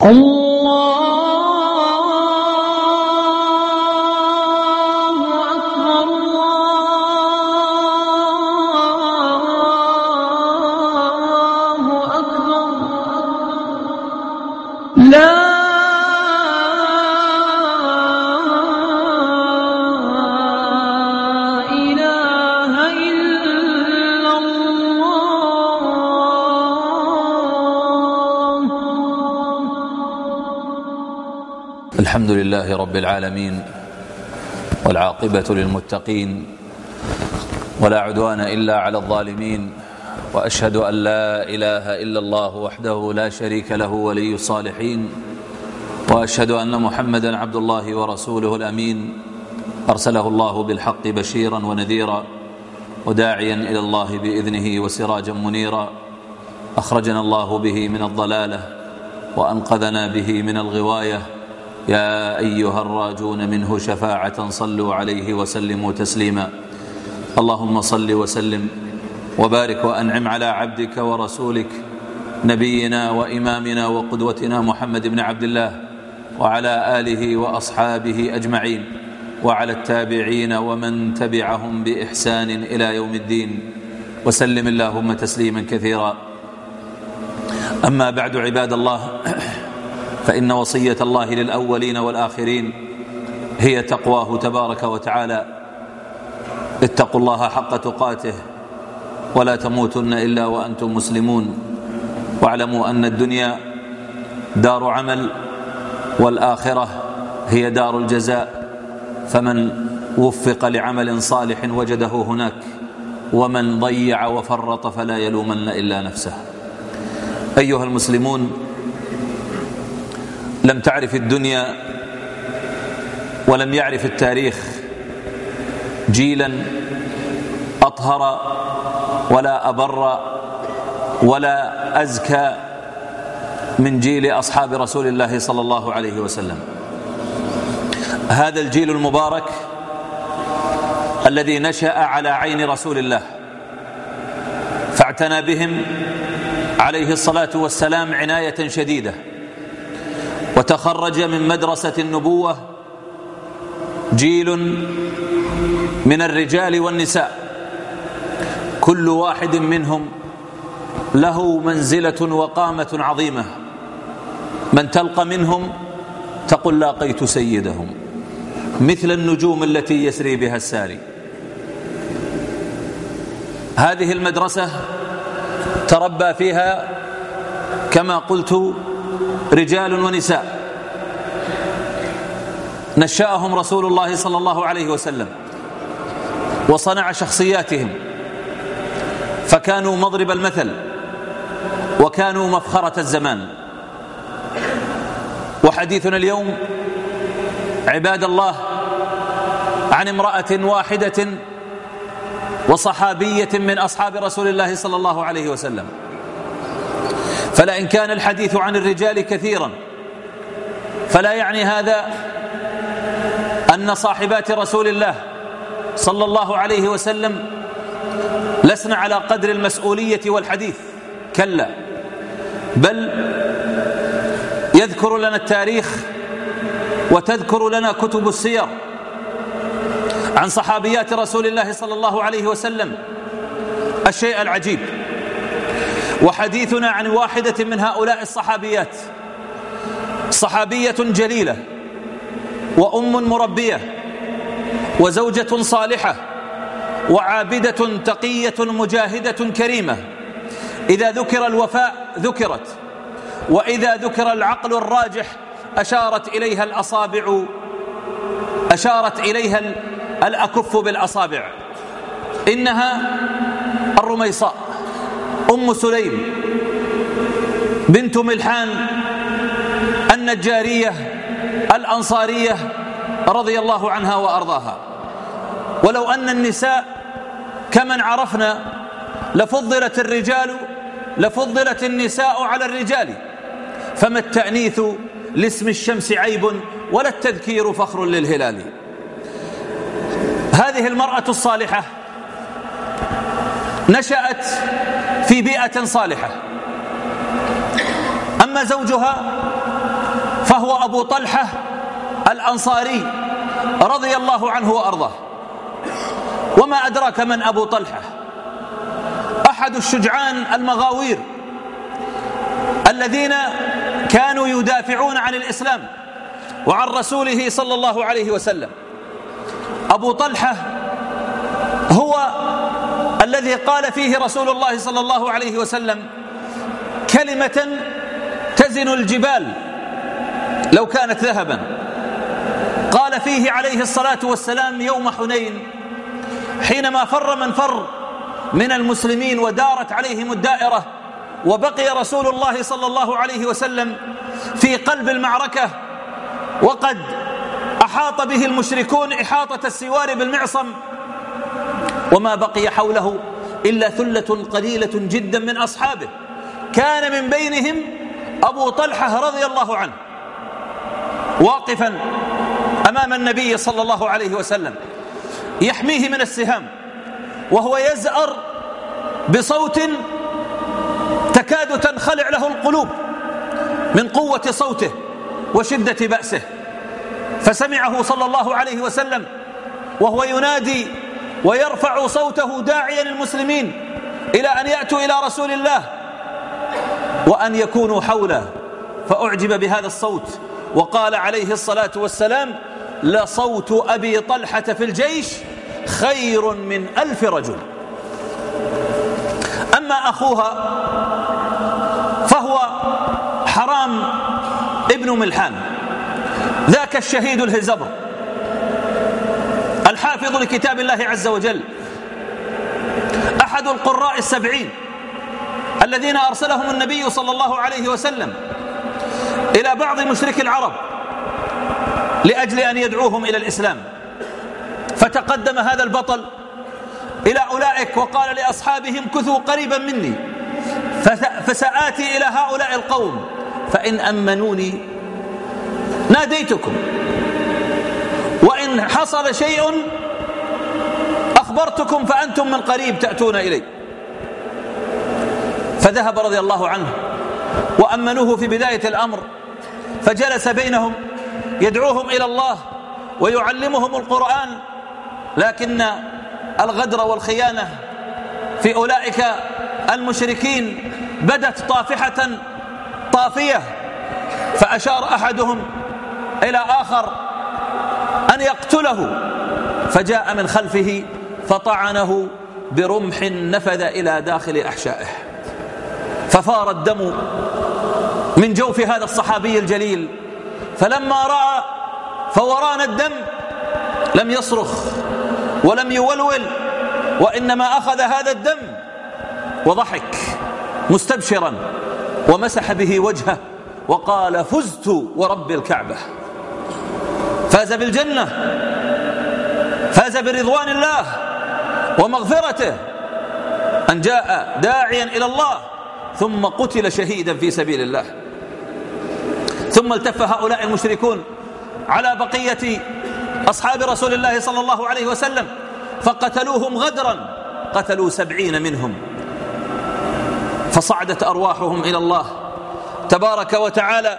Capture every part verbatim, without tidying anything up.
الله أكبر الله أكبر لا الحمد لله رب العالمين، والعاقبة للمتقين، ولا عدوان إلا على الظالمين، وأشهد أن لا إله إلا الله وحده لا شريك له ولي الصالحين، وأشهد أن محمدا عبد الله ورسوله الأمين، أرسله الله بالحق بشيرا ونذيرا وداعيا إلى الله بإذنه وسراجا منيرا، أخرجنا الله به من الضلالة وأنقذنا به من الغواية. يا أيها الراجون منه شفاعة صلوا عليه وسلموا تسليما. اللهم صل وسلم وبارك وأنعم على عبدك ورسولك نبينا وإمامنا وقدوتنا محمد بن عبد الله، وعلى آله وأصحابه أجمعين، وعلى التابعين ومن تبعهم بإحسان إلى يوم الدين، وسلم اللهم تسليما كثيرا. أما بعد، عباد الله، فإن وصية الله للأولين والآخرين هي تقواه تبارك وتعالى. اتقوا الله حق تقاته ولا تموتن إلا وأنتم مسلمون، واعلموا أن الدنيا دار عمل والآخرة هي دار الجزاء، فمن وفق لعمل صالح وجده هناك، ومن ضيع وفرط فلا يلومن إلا نفسه. أيها المسلمون، لم تعرف الدنيا ولم يعرف التاريخ جيلا أطهر ولا أبر ولا أزكى من جيل أصحاب رسول الله صلى الله عليه وسلم. هذا الجيل المبارك الذي نشأ على عين رسول الله، فاعتنى بهم عليه الصلاة والسلام عناية شديدة، وتخرج من مدرسة النبوة جيل من الرجال والنساء، كل واحد منهم له منزلة وقامة عظيمة. من تلقى منهم تقول لاقيت سيدهم، مثل النجوم التي يسري بها الساري. هذه المدرسة تربى فيها كما قلت رجال ونساء، نشأهم رسول الله صلى الله عليه وسلم وصنع شخصياتهم، فكانوا مضرب المثل وكانوا مفخرة الزمان. وحديثنا اليوم عباد الله عن امرأة واحدة وصحابية من أصحاب رسول الله صلى الله عليه وسلم. فلئن كان الحديث عن الرجال كثيرا، فلا يعني هذا أن صاحبات رسول الله صلى الله عليه وسلم لسنا على قدر المسؤولية والحديث، كلا، بل يذكر لنا التاريخ وتذكر لنا كتب السير عن صحابيات رسول الله صلى الله عليه وسلم الشيء العجيب. وحديثنا عن واحدة من هؤلاء الصحابيات، صحابية جليلة وأم مربية وزوجة صالحة وعابدة تقية مجاهدة كريمة. إذا ذكر الوفاء ذكرت، وإذا ذكر العقل الراجح أشارت إليها الأصابع، أشارت إليها الأكف بالأصابع. إنها الرميصاء أم سليم بنت ملحان النجارية الأنصارية رضي الله عنها وأرضاها. ولو أن النساء كمن عرفنا لفضلت الرجال لفضلت النساء على الرجال، فما التأنيث لاسم الشمس عيب ولا التذكير فخر للهلال. هذه المرأة الصالحة نشأت في بيئة صالحة. أما زوجها فهو أبو طلحة الأنصاري رضي الله عنه وأرضاه. وما أدراك من أبو طلحة؟ أحد الشجعان المغاوير الذين كانوا يدافعون عن الإسلام وعن رسوله صلى الله عليه وسلم. أبو طلحة هو الذي قال فيه رسول الله صلى الله عليه وسلم كلمة تزن الجبال لو كانت ذهبا. قال فيه عليه الصلاة والسلام يوم حنين حينما فر من فر من المسلمين ودارت عليهم الدائرة وبقي رسول الله صلى الله عليه وسلم في قلب المعركة وقد أحاط به المشركون إحاطة السوار بالمعصم وما بقي حوله إلا ثلة قليلة جدا من أصحابه، كان من بينهم أبو طلحة رضي الله عنه واقفا أمام النبي صلى الله عليه وسلم يحميه من السهام وهو يزأر بصوت تكاد تنخلع له القلوب من قوة صوته وشدة بأسه. فسمعه صلى الله عليه وسلم وهو ينادي ويرفع صوته داعيا المسلمين إلى أن يأتوا إلى رسول الله وأن يكونوا حوله، فأعجب بهذا الصوت وقال عليه الصلاة والسلام: لصوت أبي طلحة في الجيش خير من ألف رجل. أما أخوها فهو حرام ابن ملحان، ذاك الشهيد الهزبر الحافظ لكتاب الله عز وجل، أحد القراء السبعين الذين أرسلهم النبي صلى الله عليه وسلم إلى بعض مشركي العرب لأجل أن يدعوهم إلى الإسلام. فتقدم هذا البطل إلى أولئك وقال لأصحابهم: كثوا قريبا مني فسآتي إلى هؤلاء القوم فإن أمنوني ناديتكم، وإن حصل شيء أخبرتكم فأنتم من قريب تأتون إلي. فذهب رضي الله عنه وأمنوه في بداية الأمر، فجلس بينهم يدعوهم إلى الله ويعلمهم القرآن، لكن الغدر والخيانة في أولئك المشركين بدت طافحة طافية، فأشار أحدهم إلى آخر أن يقتله، فجاء من خلفه فطعنه برمح نفذ إلى داخل أحشائه، ففار الدم من جوف هذا الصحابي الجليل. فلما رأى فوران الدم لم يصرخ ولم يولول، وإنما أخذ هذا الدم وضحك مستبشرا ومسح به وجهه وقال: فزت ورب الكعبة. فاز بالجنة، فاز برضوان الله ومغفرته، أن جاء داعيا إلى الله ثم قتل شهيدا في سبيل الله. ثم التف هؤلاء المشركون على بقية أصحاب رسول الله صلى الله عليه وسلم فقتلوهم غدرا، قتلوا سبعين منهم، فصعدت أرواحهم إلى الله تبارك وتعالى،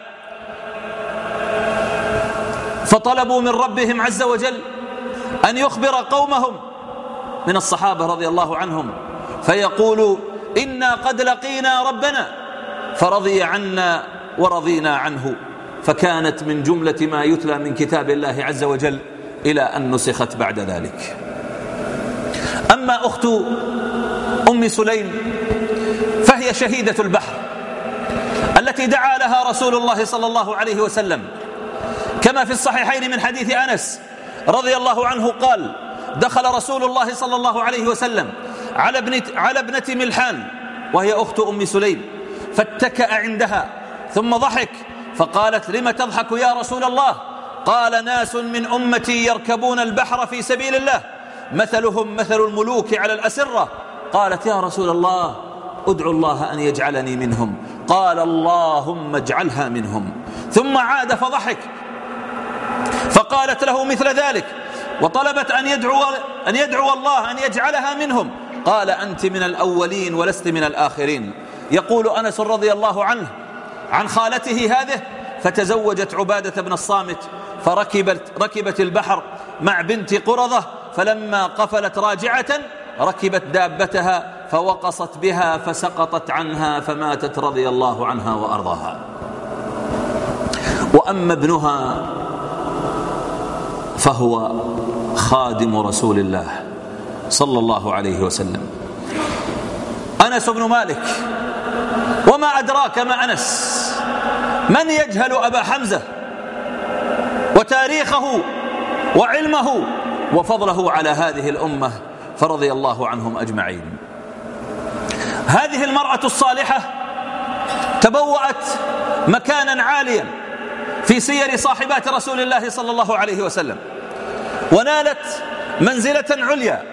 فطلبوا من ربهم عز وجل أن يخبر قومهم من الصحابة رضي الله عنهم فيقولوا: إنا قد لقينا ربنا فرضي عنا ورضينا عنه. فكانت من جملة ما يتلى من كتاب الله عز وجل إلى أن نسخت بعد ذلك. أما أخت أم سليم فهي شهيدة البحر التي دعا لها رسول الله صلى الله عليه وسلم، كما في الصحيحين من حديث أنس رضي الله عنه قال: دخل رسول الله صلى الله عليه وسلم على ابنة, على ابنة ملحان وهي أخت أم سليم، فاتكأ عندها ثم ضحك، فقالت: لم تضحك يا رسول الله؟ قال: ناس من أمتي يركبون البحر في سبيل الله مثلهم مثل الملوك على الأسرة. قالت: يا رسول الله ادعو الله أن يجعلني منهم. قال: اللهم اجعلها منهم. ثم عاد فضحك، فقالت له مثل ذلك وطلبت أن يدعو, أن يدعو الله أن يجعلها منهم. قال: أنت من الأولين ولست من الآخرين. يقول أنس رضي الله عنه عن خالته هذه: فتزوجت عبادة بن الصامت فركبت ركبت البحر مع بنت قرظة، فلما قفلت راجعة ركبت دابتها فوقصت بها فسقطت عنها فماتت رضي الله عنها وأرضاها. وأما ابنها فهو خادم رسول الله صلى الله عليه وسلم، أنس بن مالك. وما أدراك ما أنس؟ من يجهل أبا حمزة وتاريخه وعلمه وفضله على هذه الأمة، فرضي الله عنهم أجمعين. هذه المرأة الصالحة تبوأت مكانا عاليا في سير صاحبات رسول الله صلى الله عليه وسلم، ونالت منزلة عليا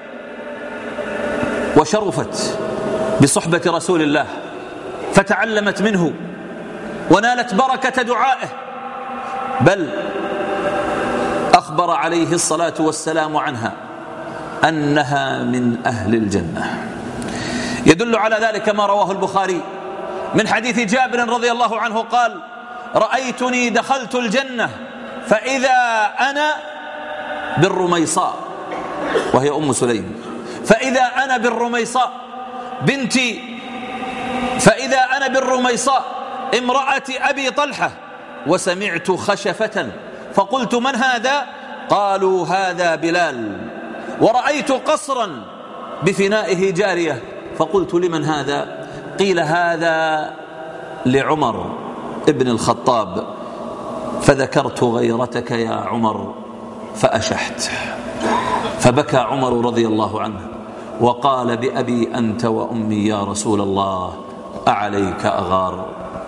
وشرفت بصحبة رسول الله، فتعلمت منه ونالت بركة دعائه، بل أخبر عليه الصلاة والسلام عنها أنها من أهل الجنة. يدل على ذلك ما رواه البخاري من حديث جابر رضي الله عنه قال: رأيتني دخلت الجنة فإذا أنا بالرميصاء، وهي أم سليم، فإذا أنا بالرميصاء بنتي فإذا أنا بالرميصاء امرأة أبي طلحة، وسمعت خشفة فقلت: من هذا؟ قالوا: هذا بلال. ورأيت قصرا بفنائه جارية، فقلت: لمن هذا؟ قيل: هذا لعمر ابن الخطاب، فذكرت غيرتك يا عمر فأشحت، فبكى عمر رضي الله عنه وقال: بأبي أنت وأمي يا رسول الله، أعليك أغار.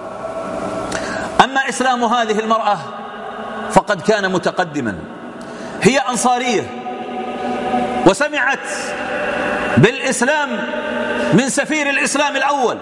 أما إسلام هذه المرأة فقد كان متقدما. هي أنصارية وسمعت بالإسلام من سفير الإسلام الأول،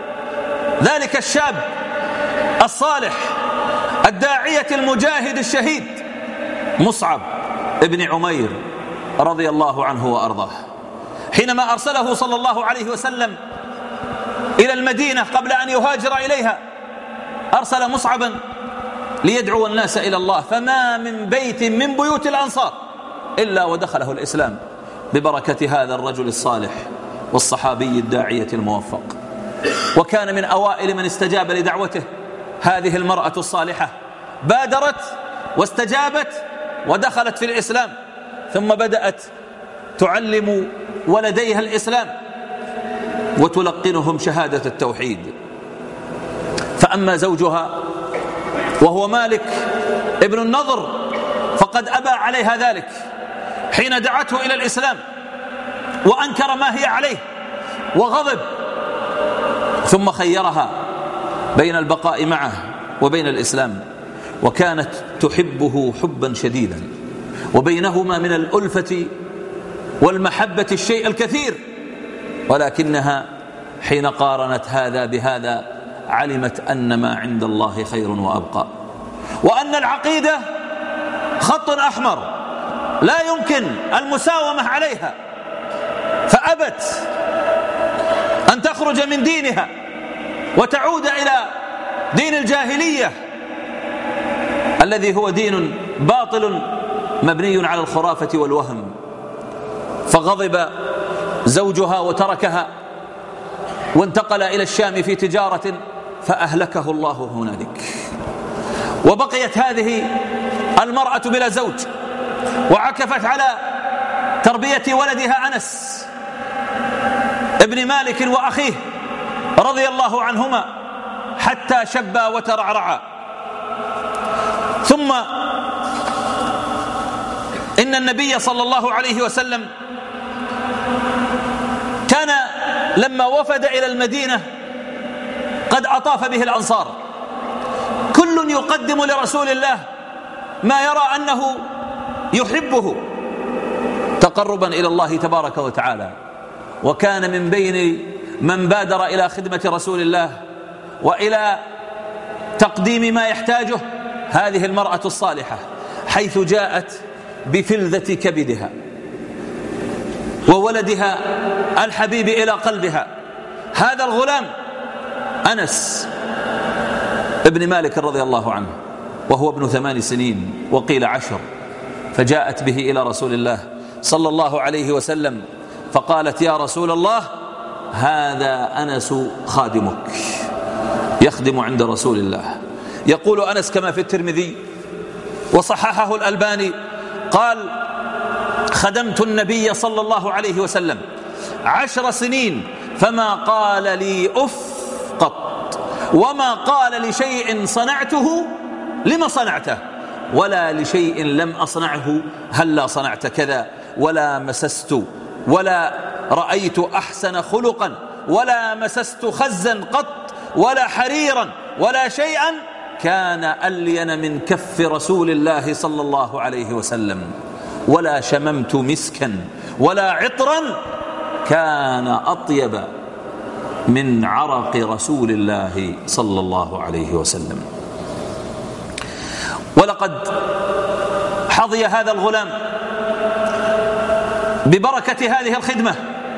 ذلك الشاب الصالح الداعية المجاهد الشهيد مصعب ابن عمير رضي الله عنه وأرضاه، حينما أرسله صلى الله عليه وسلم إلى المدينة قبل أن يهاجر إليها، أرسل مصعبا ليدعو الناس إلى الله، فما من بيت من بيوت الأنصار إلا ودخله الإسلام ببركة هذا الرجل الصالح والصحابي الداعية الموفق. وكان من أوائل من استجاب لدعوته هذه المرأة الصالحة، بادرت واستجابت ودخلت في الإسلام، ثم بدأت تعلم ولديها الإسلام وتلقنهم شهادة التوحيد. فأما زوجها وهو مالك ابن النضر فقد أبى عليها ذلك حين دعته إلى الإسلام، وأنكر ما هي عليه وغضب، ثم خيرها بين البقاء معه وبين الإسلام، وكانت تحبه حبا شديدا، وبينهما من الألفة والمحبة الشيء الكثير، ولكنها حين قارنت هذا بهذا علمت أن ما عند الله خير وأبقى، وأن العقيدة خط أحمر لا يمكن المساومة عليها، فأبت أن تخرج من دينها وتعود إلى دين الجاهلية الذي هو دين باطل مبني على الخرافة والوهم. فغضب زوجها وتركها وانتقل إلى الشام في تجارة فأهلكه الله هنالك، وبقيت هذه المرأة بلا زوج، وعكفت على تربية ولدها أنس ابن مالك وأخيه رضي الله عنهما حتى شبا وترعرعا. ثم إن النبي صلى الله عليه وسلم كان لما وفد إلى المدينة قد أطاف به الأنصار، كل يقدم لرسول الله ما يرى أنه يحبه تقربا إلى الله تبارك وتعالى. وكان من بين من بادر إلى خدمة رسول الله وإلى تقديم ما يحتاجه هذه المرأة الصالحة، حيث جاءت بفلذة كبدها وولدها الحبيب إلى قلبها، هذا الغلام أنس ابن مالك رضي الله عنه. وهو ابن ثمان سنين وقيل عشر، فجاءت به إلى رسول الله صلى الله عليه وسلم فقالت: يا رسول الله، هذا أنس خادمك يخدم عند رسول الله. يقول أنس كما في الترمذي وصححه الألباني قال: خدمت النبي صلى الله عليه وسلم عشر سنين فما قال لي أف قط، وما قال لشيء صنعته لما صنعته، ولا لشيء لم أصنعه هلا صنعت كذا، ولا مسست ولا رأيت أحسن خلقا، ولا مسست خزا قط، ولا حريرا، ولا شيئا كان ألين من كف رسول الله صلى الله عليه وسلم، ولا شممت مسكا ولا عطرا كان أطيب من عرق رسول الله صلى الله عليه وسلم. ولقد حظي هذا الغلام ببركة هذه الخدمة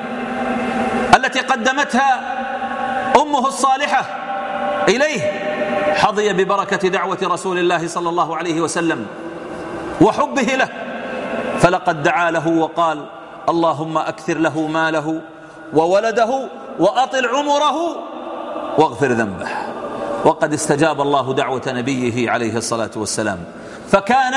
التي قدمتها أمه الصالحة إليه، حظي ببركة دعوة رسول الله صلى الله عليه وسلم وحبه له، فلقد دعا له وقال: اللهم أكثر له ماله وولده وأطل عمره واغفر ذنبه. وقد استجاب الله دعوة نبيه عليه الصلاة والسلام، فكان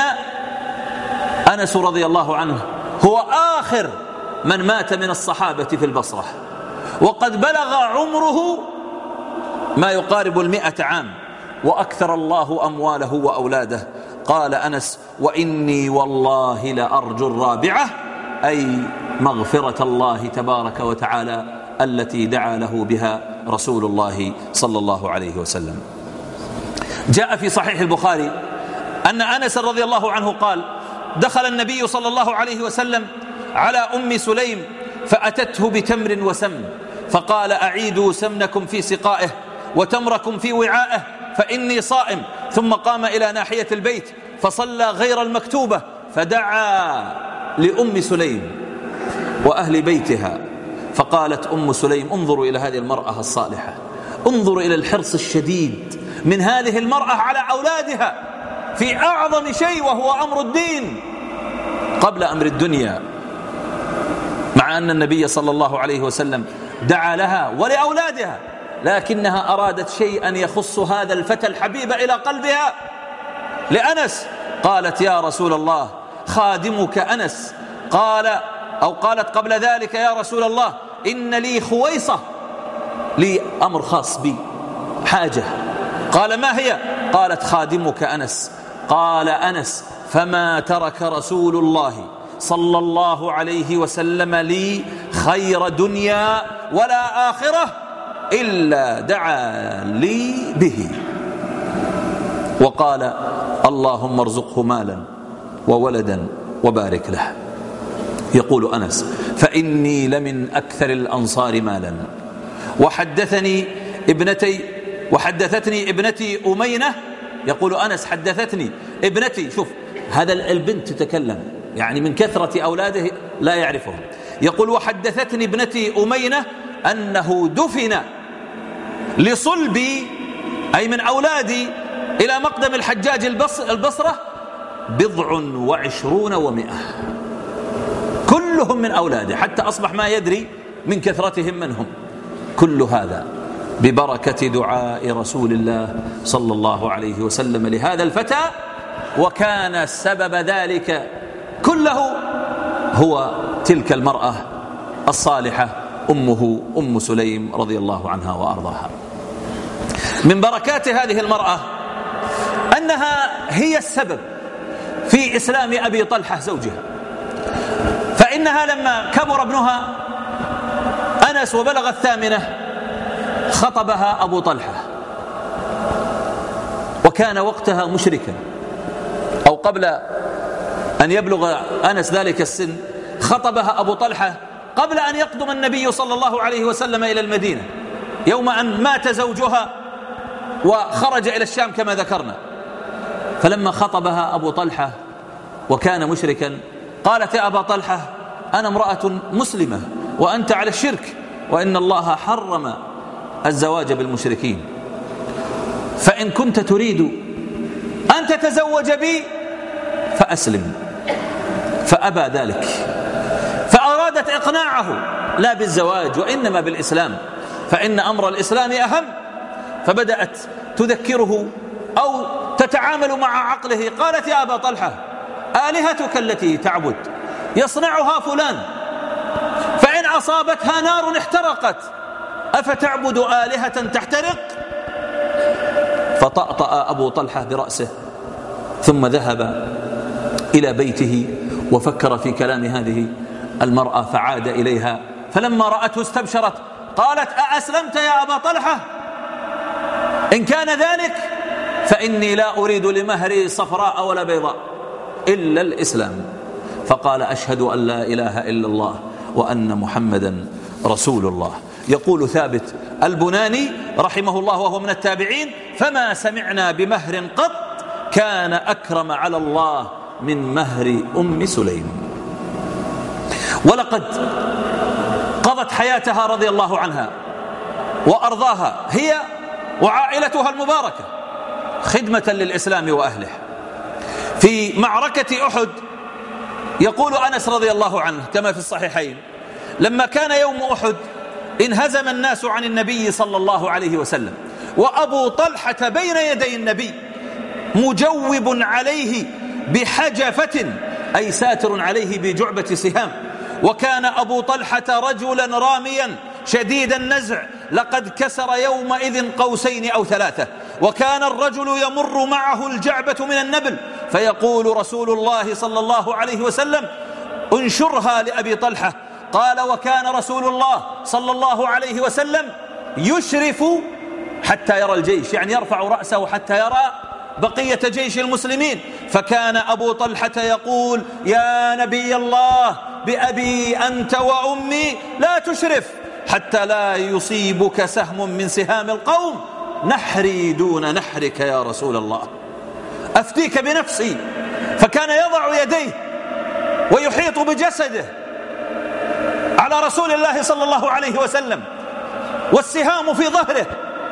أنس رضي الله عنه هو آخر من مات من الصحابة في البصرة، وقد بلغ عمره ما يقارب المئة عام، وأكثر الله أمواله وأولاده. قال أنس: وإني والله لأرجو الرابعة، أي مغفرة الله تبارك وتعالى التي دعا له بها رسول الله صلى الله عليه وسلم. جاء في صحيح البخاري أن أنس رضي الله عنه قال: دخل النبي صلى الله عليه وسلم على أم سليم فأتته بتمر وسمن، فقال: أعيدوا سمنكم في سقائه وتمركم في وعائه فإني صائم. ثم قام إلى ناحية البيت فصلى غير المكتوبة، فدعا لأم سليم وأهل بيتها، فقالت أم سليم: انظروا إلى هذه المرأة الصالحة، انظروا إلى الحرص الشديد من هذه المرأة على أولادها في أعظم شيء وهو أمر الدين قبل أمر الدنيا، مع أن النبي صلى الله عليه وسلم دعا لها ولأولادها، لكنها أرادت شيئا يخص هذا الفتى الحبيب إلى قلبها لأنس. قالت: يا رسول الله، خادمك أنس. قال أو قالت قبل ذلك: يا رسول الله، إن لي خويصة، لي أمر خاص بي، حاجة. قال: ما هي؟ قالت: خادمك أنس. قال أنس: فما ترك رسول الله صلى الله عليه وسلم لي خير دنيا ولا آخرة إلا دعا لي به، وقال: اللهم ارزقه مالا وولدا وبارك له. يقول أنس: فإني لمن أكثر الأنصار مالا، وحدثني ابنتي وحدثتني ابنتي أمينة. يقول أنس: حدثتني ابنتي، شوف هذا البنت تتكلم يعني من كثرة أولاده لا يعرفهم. يقول: وحدثتني ابنتي أمينة أنه دفن لصلبي، أي من أولادي، إلى مقدم الحجاج البصرة بضع وعشرون ومئة، كلهم من أولاده، حتى أصبح ما يدري من كثرتهم منهم. كل هذا ببركة دعاء رسول الله صلى الله عليه وسلم لهذا الفتى، وكان سبب ذلك كله هو تلك المرأة الصالحة أمه أم سليم رضي الله عنها وأرضاها. من بركات هذه المرأة أنها هي السبب في إسلام أبي طلحة زوجها، فإنها لما كبر ابنها أنس وبلغ الثامنة خطبها أبو طلحة، وكان وقتها مشركا، أو قبل أن يبلغ أنس ذلك السن خطبها أبو طلحة قبل أن يقدم النبي صلى الله عليه وسلم إلى المدينة، يوم أن مات زوجها وخرج إلى الشام كما ذكرنا. فلما خطبها أبو طلحة وكان مشركا قالت: يا أبا طلحة، أنا امرأة مسلمة وأنت على الشرك، وإن الله حرم الزواج بالمشركين، فإن كنت تريد أن تتزوج بي فأسلم، فأبى ذلك، فأرادت إقناعه لا بالزواج وإنما بالإسلام، فإن أمر الإسلام أهم. فبدأت تذكره أو تتعامل مع عقله. قالت: يا أبا طلحة، آلهتك التي تعبد يصنعها فلان، فإن أصابتها نار احترقت، أفتعبد آلهة تحترق؟ فطأطأ أبو طلحة برأسه، ثم ذهب إلى بيته وفكر في كلام هذه المرأة، فعاد إليها، فلما رأته استبشرت، قالت: أأسلمت يا أبا طلحة؟ إن كان ذلك فإني لا أريد لمهري صفراء ولا بيضاء إلا الإسلام. فقال: أشهد أن لا إله إلا الله وأن محمدا رسول الله. يقول ثابت البناني رحمه الله وهو من التابعين: فما سمعنا بمهر قط كان أكرم على الله من مهر أم سليم. ولقد قضت حياتها رضي الله عنها وأرضاها هي وعائلتها المباركة خدمة للإسلام وأهله. في معركة أحد يقول أنس رضي الله عنه كما في الصحيحين: لما كان يوم أحد انهزم الناس عن النبي صلى الله عليه وسلم، وأبو طلحة بين يدي النبي مجوب عليه بحجفة، أي ساتر عليه بجعبة سهام. وكان أبو طلحة رجلا راميا شديد النزع، لقد كسر يومئذ قوسين أو ثلاثة. وكان الرجل يمر معه الجعبة من النبل، فيقول رسول الله صلى الله عليه وسلم: انشرها لأبي طلحة. قال: وكان رسول الله صلى الله عليه وسلم يشرف حتى يرى الجيش، يعني يرفع رأسه حتى يرى بقية جيش المسلمين. فكان أبو طلحة يقول: يا نبي الله، بأبي أنت وأمي لا تشرف حتى لا يصيبك سهم من سهام القوم، نحري دون نحرك يا رسول الله، أفتيك بنفسي. فكان يضع يديه ويحيط بجسده على رسول الله صلى الله عليه وسلم، والسهام في ظهره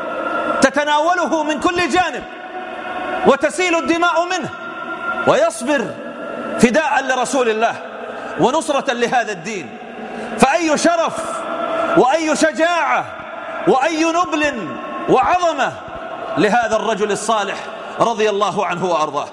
تتناوله من كل جانب وتسيل الدماء منه، ويصبر فداء لرسول الله ونصرة لهذا الدين. فأي شرف وأي شجاعة وأي نبل وعظمة لهذا الرجل الصالح رضي الله عنه وأرضاه.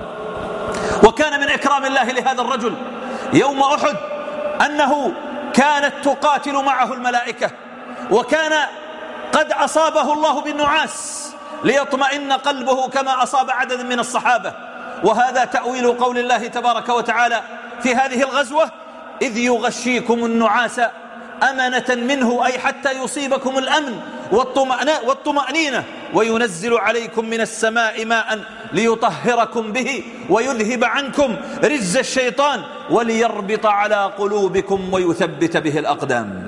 وكان من إكرام الله لهذا الرجل يوم أحد أنه كانت تقاتل معه الملائكة، وكان قد أصابه الله بالنعاس ليطمئن قلبه كما أصاب عددا من الصحابة. وهذا تأويل قول الله تبارك وتعالى في هذه الغزوة: إذ يغشيكم النعاس أمنة منه، أي حتى يصيبكم الأمن والطمأنينة، وينزل عليكم من السماء ماء ليطهركم به ويذهب عنكم رجز الشيطان وليربط على قلوبكم ويثبت به الأقدام.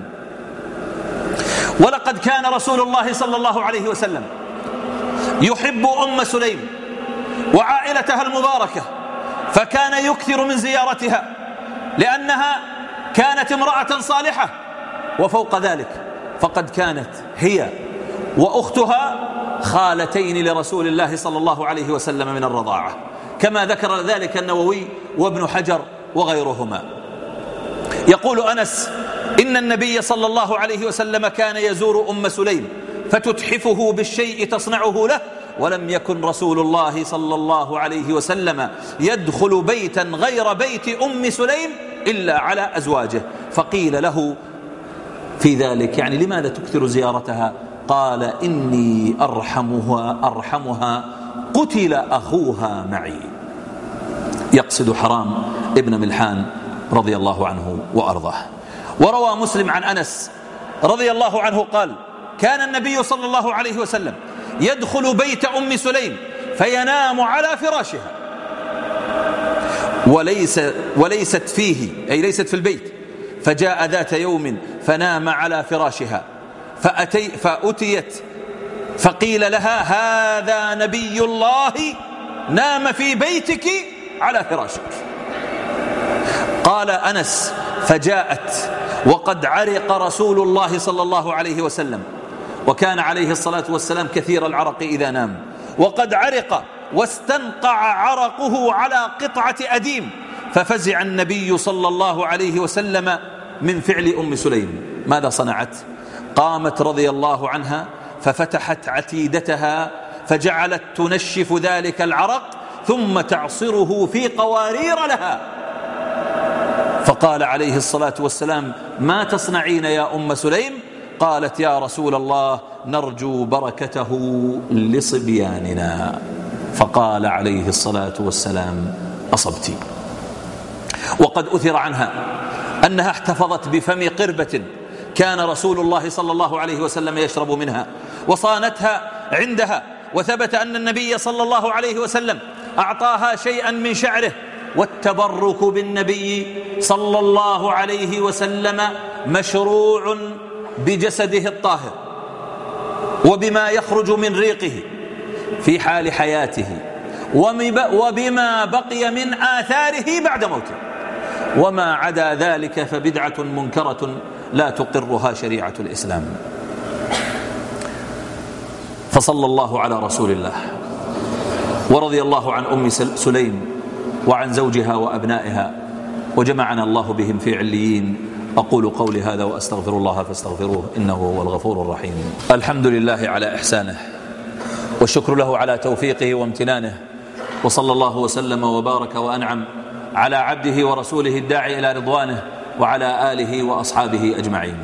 ولقد كان رسول الله صلى الله عليه وسلم يحب أم سليم وعائلتها المباركة، فكان يكثر من زيارتها لأنها كانت امرأة صالحة. وفوق ذلك فقد كانت هي وأختها خالتين لرسول الله صلى الله عليه وسلم من الرضاعة، كما ذكر ذلك النووي وابن حجر وغيرهما. يقول أنس: إن النبي صلى الله عليه وسلم كان يزور أم سليم فتتحفه بالشيء تصنعه له، ولم يكن رسول الله صلى الله عليه وسلم يدخل بيتا غير بيت أم سليم إلا على أزواجه. فقيل له في ذلك: يعني لماذا تكثر زيارتها؟ قال: إني أرحمها أرحمها قتل أخوها معي، يقصد حرام ابن ملحان رضي الله عنه وأرضاه. وروى مسلم عن أنس رضي الله عنه قال: كان النبي صلى الله عليه وسلم يدخل بيت أم سليم فينام على فراشها وليس وليست فيه، أي ليست في البيت، فجاء ذات يوم فنام على فراشها، فأتي فأتيت فقيل لها: هذا نبي الله نام في بيتك على فراشك. قال أنس: فجاءت وقد عرق رسول الله صلى الله عليه وسلم، وكان عليه الصلاة والسلام كثير العرق إذا نام، وقد عرق واستنقع عرقه على قطعة أديم، ففزع النبي صلى الله عليه وسلم من فعل أم سليم. ماذا صنعت؟ قامت رضي الله عنها ففتحت عتيدتها فجعلت تنشف ذلك العرق ثم تعصره في قوارير لها. فقال عليه الصلاة والسلام: ما تصنعين يا أم سليم؟ قالت: يا رسول الله نرجو بركته لصبياننا. فقال عليه الصلاة والسلام: أصبت. وقد أثر عنها أنها احتفظت بفم قربة كان رسول الله صلى الله عليه وسلم يشرب منها وصانتها عندها، وثبت أن النبي صلى الله عليه وسلم أعطاها شيئا من شعره. والتبرك بالنبي صلى الله عليه وسلم مشروع بجسده الطاهر وبما يخرج من ريقه في حال حياته وبما بقي من آثاره بعد موته، وما عدا ذلك فبدعة منكرة لا تقرها شريعة الإسلام. فصلى الله على رسول الله، ورضي الله عن أم سليم وعن زوجها وأبنائها، وجمعنا الله بهم في عليين. أقول قولي هذا وأستغفر الله فاستغفروه إنه هو الغفور الرحيم. الحمد لله على إحسانه، والشكر له على توفيقه وامتنانه، وصلى الله وسلم وبارك وأنعم على عبده ورسوله الداعي إلى رضوانه وعلى آله وأصحابه أجمعين.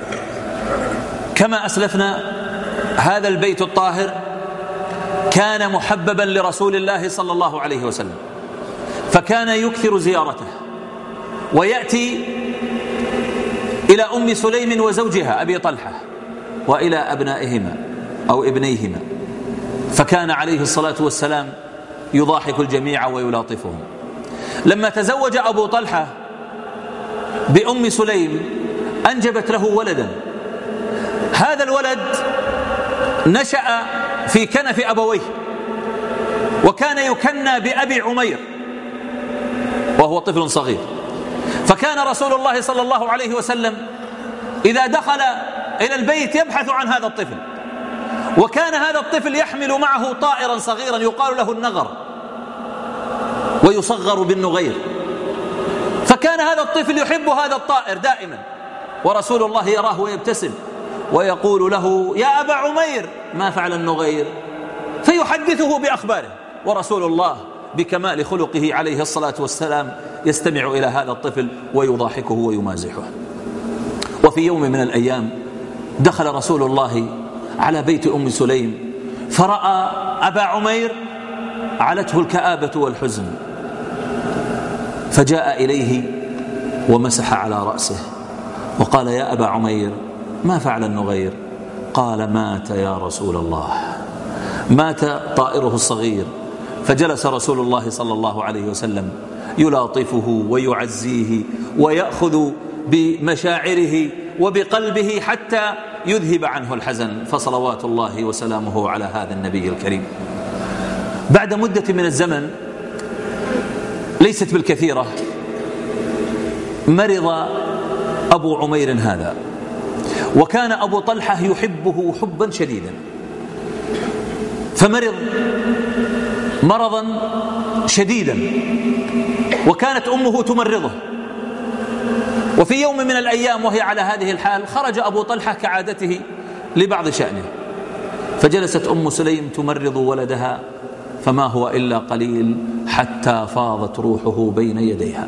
كما أسلفنا، هذا البيت الطاهر كان محببا لرسول الله صلى الله عليه وسلم، فكان يكثر زيارته ويأتي إلى أم سليم وزوجها أبي طلحة وإلى أبنائهما أو ابنيهما، فكان عليه الصلاة والسلام يضاحك الجميع ويلاطفهم. لما تزوج أبو طلحة بأم سليم أنجبت له ولدا. هذا الولد نشأ في كنف أبويه، وكان يكنى بأبي عمير وهو طفل صغير. فكان رسول الله صلى الله عليه وسلم إذا دخل إلى البيت يبحث عن هذا الطفل، وكان هذا الطفل يحمل معه طائرا صغيرا يقال له النغر ويصغر بالنغير، فكان هذا الطفل يحب هذا الطائر دائما، ورسول الله يراه ويبتسم ويقول له: يا أبا عمير ما فعل النغير؟ فيحدثه بأخباره، ورسول الله بكمال خلقه عليه الصلاة والسلام يستمع إلى هذا الطفل ويضاحكه ويمازحه. وفي يوم من الأيام دخل رسول الله على بيت أم سليم فرأى أبا عمير علته الكآبة والحزن، فجاء إليه ومسح على رأسه وقال: يا أبا عمير ما فعل النغير؟ قال: مات يا رسول الله، مات طائره الصغير. فجلس رسول الله صلى الله عليه وسلم يلاطفه ويعزيه ويأخذ بمشاعره وبقلبه حتى يذهب عنه الحزن، فصلوات الله وسلامه على هذا النبي الكريم. بعد مدة من الزمن ليست بالكثيرة مرض أبو عمير هذا، وكان أبو طلحة يحبه حبا شديدا، فمرض مرضا شديدا وكانت أمه تمرضه. وفي يوم من الأيام وهي على هذه الحال خرج أبو طلحة كعادته لبعض شأنه، فجلست أم سليم تمرض ولدها، فما هو إلا قليل حتى فاضت روحه بين يديها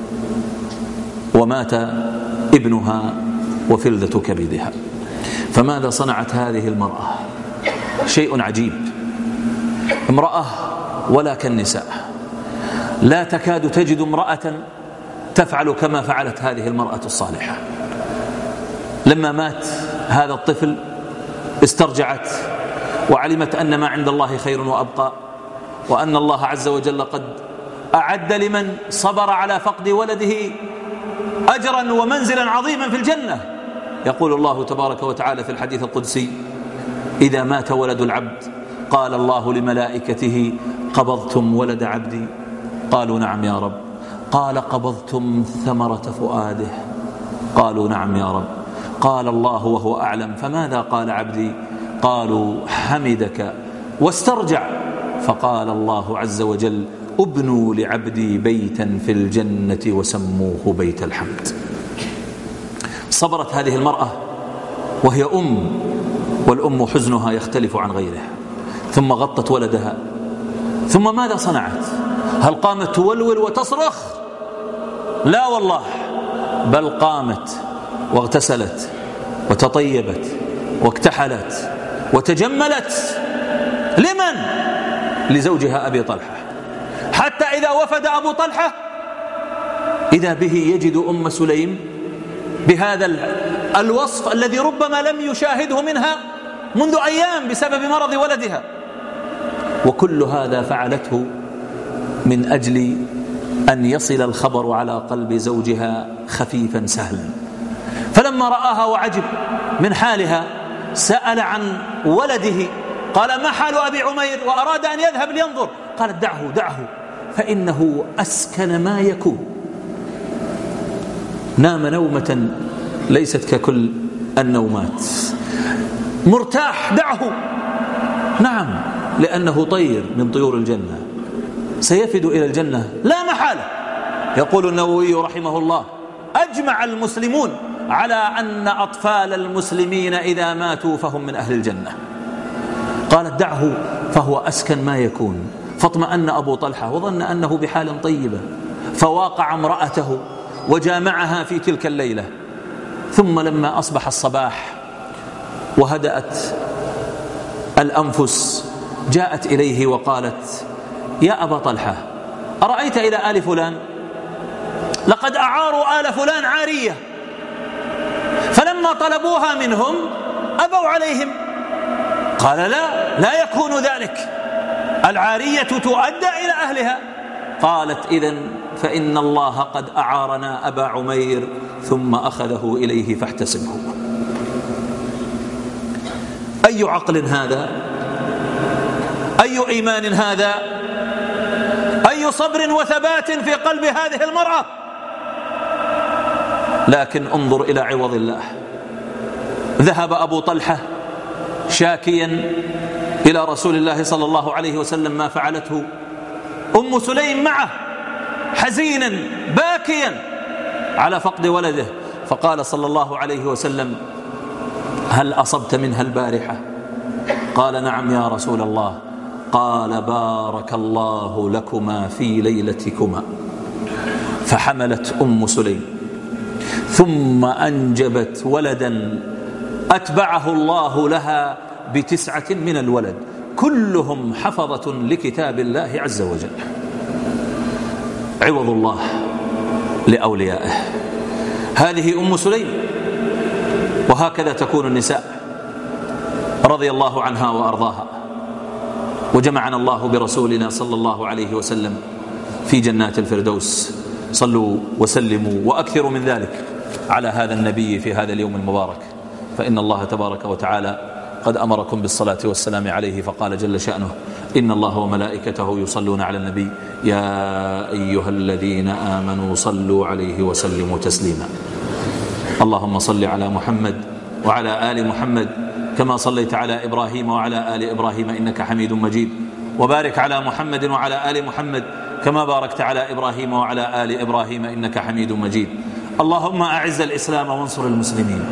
ومات ابنها وفلذة كبدها. فماذا صنعت هذه المرأة؟ شيء عجيب. امرأة ولا كالنساء، لا تكاد تجد امرأة تفعل كما فعلت هذه المرأة الصالحة. لما مات هذا الطفل استرجعت وعلمت أن ما عند الله خير وأبقى، وأن الله عز وجل قد أعد لمن صبر على فقد ولده أجرا ومنزلا عظيما في الجنة. يقول الله تبارك وتعالى في الحديث القدسي: إذا مات ولد العبد قال الله لملائكته: قبضتم ولد عبدي؟ قالوا: نعم يا رب. قال: قبضتم ثمرة فؤاده؟ قالوا: نعم يا رب. قال الله وهو أعلم: فماذا قال عبدي؟ قالوا: حمدك واسترجع. فقال الله عز وجل: ابنوا لعبدي بيتا في الجنة وسموه بيت الحمد. صبرت هذه المرأة وهي أم، والأم حزنها يختلف عن غيره، ثم غطت ولدها. ثم ماذا صنعت؟ هل قامت تولول وتصرخ؟ لا والله، بل قامت واغتسلت وتطيبت واكتحلت وتجملت. لمن؟ لزوجها أبي طلحة. حتى إذا وفد أبو طلحة إذا به يجد أم سليم بهذا الوصف الذي ربما لم يشاهده منها منذ أيام بسبب مرض ولدها. وكل هذا فعلته من أجل أن يصل الخبر على قلب زوجها خفيفا سهلا. فلما رآها وعجب من حالها سأل عن ولده، قال: ما حال أبي عمير؟ وأراد أن يذهب لينظر. قالت: دعه دعه فإنه أسكن ما يكون، نام نومة ليست ككل النومات، مرتاح، دعه. نعم، لأنه طير من طيور الجنة سيفد إلى الجنة لا محالة. يقول النووي رحمه الله: أجمع المسلمون على أن أطفال المسلمين إذا ماتوا فهم من أهل الجنة. قالت: دعه فهو أسكن ما يكون. فاطمأن أبو طلحة وظن أنه بحال طيبة، فواقع امرأته وجامعها في تلك الليلة. ثم لما أصبح الصباح وهدأت الأنفس جاءت إليه وقالت: يا أبا طلحة، أرأيت إلى آل فلان؟ لقد أعاروا آل فلان عارية، فلما طلبوها منهم أبوا عليهم. قال: لا لا يكون ذلك، العارية تؤدى إلى أهلها. قالت: إذن فإن الله قد أعارنا أبا عمير ثم أخذه إليه فاحتسبه. أي عقل هذا؟ أي إيمان هذا؟ أي صبر وثبات في قلب هذه المرأة؟ لكن انظر إلى عوض الله. ذهب أبو طلحة شاكيا إلى رسول الله صلى الله عليه وسلم ما فعلته أم سليم معه، حزينا باكيا على فقد ولده. فقال صلى الله عليه وسلم: هل أصبت منها البارحة؟ قال: نعم يا رسول الله. قال: بارك الله لكما في ليلتكما. فحملت أم سليم ثم أنجبت ولدا أتبعه الله لها بتسعة من الولد، كلهم حفظة لكتاب الله عز وجل. عوض الله لأوليائه. هذه أم سليم، وهكذا تكون النساء رضي الله عنها وأرضاها. وجمعنا الله برسولنا صلى الله عليه وسلم في جنات الفردوس. صلوا وسلموا وأكثروا من ذلك على هذا النبي في هذا اليوم المبارك، فإن الله تبارك وتعالى قد أمركم بالصلاة والسلام عليه، فقال جل شأنه: إن الله وملائكته يصلون على النبي يا أيها الذين آمنوا صلوا عليه وسلموا تسليما. اللهم صل على محمد وعلى آل محمد كما صليت على إبراهيم وعلى آل إبراهيم إنك حميد مجيد، وبارك على محمد وعلى آل محمد كما باركت على إبراهيم وعلى آل إبراهيم إنك حميد مجيد. اللهم أعز الإسلام وانصر المسلمين.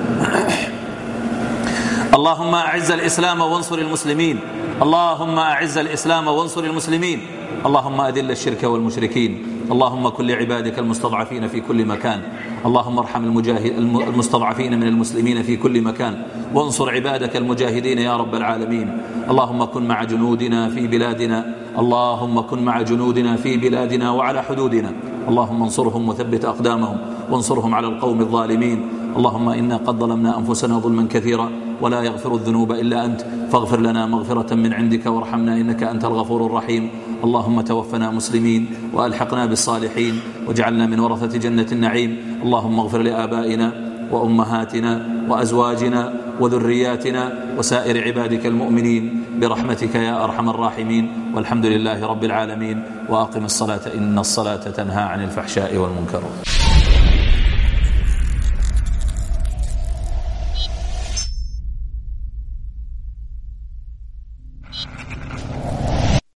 اللهم أعز الإسلام وانصر المسلمين. اللهم أعز الإسلام وانصر المسلمين. اللهم أذل الشرك والمشركين. اللهم كن لعبادك المستضعفين في كل مكان. اللهم ارحم المستضعفين من المسلمين في كل مكان، وانصر عبادك المجاهدين يا رب العالمين. اللهم كن مع جنودنا في بلادنا. اللهم كن مع جنودنا في بلادنا وعلى حدودنا. اللهم انصرهم وثبت أقدامهم وانصرهم على القوم الظالمين. اللهم إنا قد ظلمنا أنفسنا ظلما كثيرا ولا يغفر الذنوب إلا أنت، فاغفر لنا مغفرة من عندك وارحمنا إنك أنت الغفور الرحيم. اللهم توفنا مسلمين وألحقنا بالصالحين واجعلنا من ورثة جنة النعيم. اللهم اغفر لآبائنا وأمهاتنا وأزواجنا وذرياتنا وسائر عبادك المؤمنين برحمتك يا أرحم الراحمين، والحمد لله رب العالمين. وأقم الصلاة إن الصلاة تنهى عن الفحشاء والمنكر.